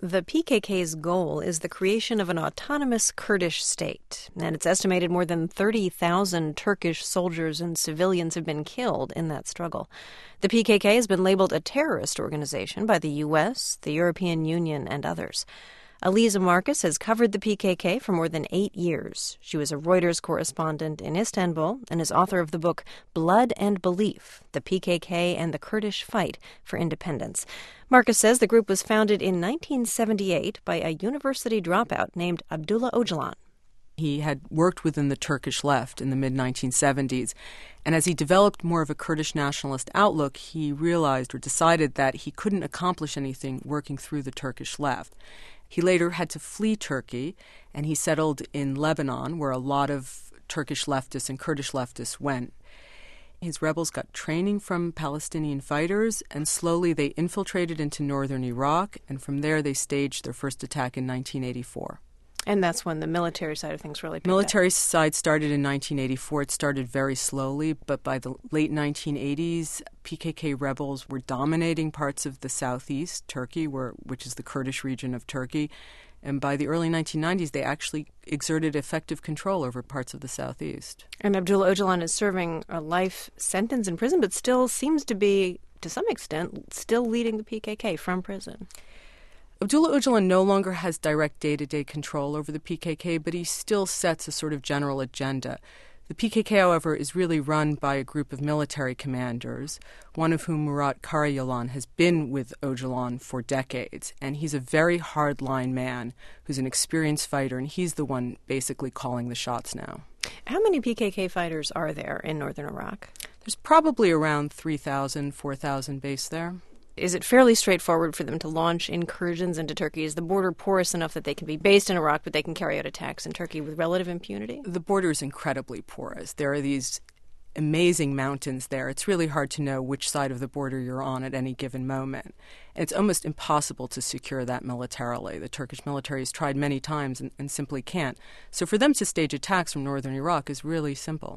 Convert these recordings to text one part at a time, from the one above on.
The PKK's goal is the creation of an autonomous Kurdish state, and it's estimated more than 30,000 Turkish soldiers and civilians have been killed in that struggle. The PKK has been labeled a terrorist organization by the U.S., the European Union, and others. Aliza Marcus has covered the PKK for more than 8 years. She was a Reuters correspondent in Istanbul and is author of the book Blood and Belief, The PKK and the Kurdish Fight for Independence. Marcus says the group was founded in 1978 by a university dropout named Abdullah Öcalan. He had worked within the Turkish left in the mid-1970s, and as he developed more of a Kurdish nationalist outlook, he realized or decided that he couldn't accomplish anything working through the Turkish left. He later had to flee Turkey, and he settled in Lebanon, where a lot of Turkish leftists and Kurdish leftists went. His rebels got training from Palestinian fighters, and slowly they infiltrated into northern Iraq, and from there they staged their first attack in 1984. And that's when the military side of things really picked up. Military side started in 1984. It started very slowly, but by the late 1980s, PKK rebels were dominating parts of the southeast Turkey, which is the Kurdish region of Turkey. And by the early 1990s, they actually exerted effective control over parts of the southeast. And Abdullah Öcalan is serving a life sentence in prison, but still seems to be, to some extent, still leading the PKK from prison. Abdullah Öcalan no longer has direct day-to-day control over the PKK, but he still sets a sort of general agenda. The PKK, however, is really run by a group of military commanders, one of whom, Murat Karayalan, has been with Öcalan for decades, and he's a very hard-line man who's an experienced fighter, and he's the one basically calling the shots now. How many PKK fighters are there in northern Iraq? There's probably around 3,000, 4,000 based there. Is it fairly straightforward for them to launch incursions into Turkey? Is the border porous enough that they can be based in Iraq, but they can carry out attacks in Turkey with relative impunity? The border is incredibly porous. There are these amazing mountains there. It's really hard to know which side of the border you're on at any given moment. And it's almost impossible to secure that militarily. The Turkish military has tried many times and simply can't. So for them to stage attacks from northern Iraq is really simple.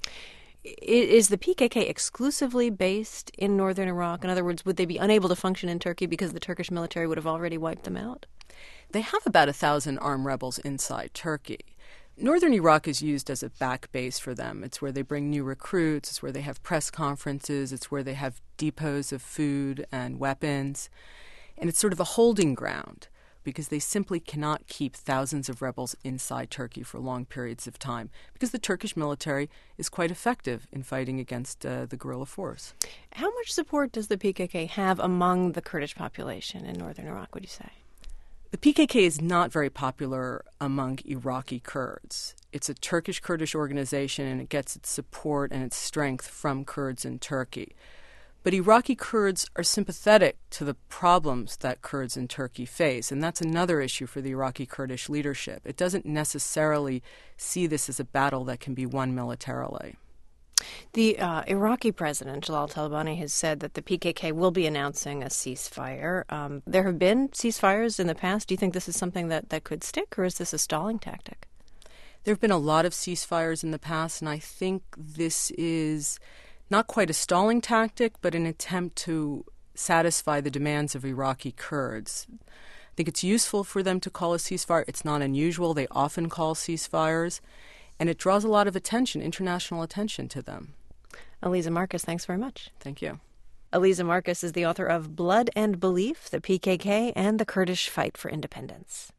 Is the PKK exclusively based in northern Iraq? In other words, would they be unable to function in Turkey because the Turkish military would have already wiped them out? They have about 1,000 armed rebels inside Turkey. Northern Iraq is used as a back base for them. It's where they bring new recruits. It's where they have press conferences. It's where they have depots of food and weapons. And it's sort of a holding ground, because they simply cannot keep thousands of rebels inside Turkey for long periods of time, because the Turkish military is quite effective in fighting against the guerrilla force. How much support does the PKK have among the Kurdish population in northern Iraq, would you say? The PKK is not very popular among Iraqi Kurds. It's a Turkish Kurdish organization, and it gets its support and its strength from Kurds in Turkey. But Iraqi Kurds are sympathetic to the problems that Kurds in Turkey face, and that's another issue for the Iraqi Kurdish leadership. It doesn't necessarily see this as a battle that can be won militarily. The Iraqi president, Jalal Talabani, has said that the PKK will be announcing a ceasefire. There have been ceasefires in the past. Do you think this is something that could stick, or is this a stalling tactic? There have been a lot of ceasefires in the past, and I think this is not quite a stalling tactic, but an attempt to satisfy the demands of Iraqi Kurds. I think it's useful for them to call a ceasefire. It's not unusual. They often call ceasefires, and it draws a lot of attention, international attention to them. Aliza Marcus, thanks very much. Thank you. Aliza Marcus is the author of Blood and Belief, the PKK and the Kurdish Fight for Independence.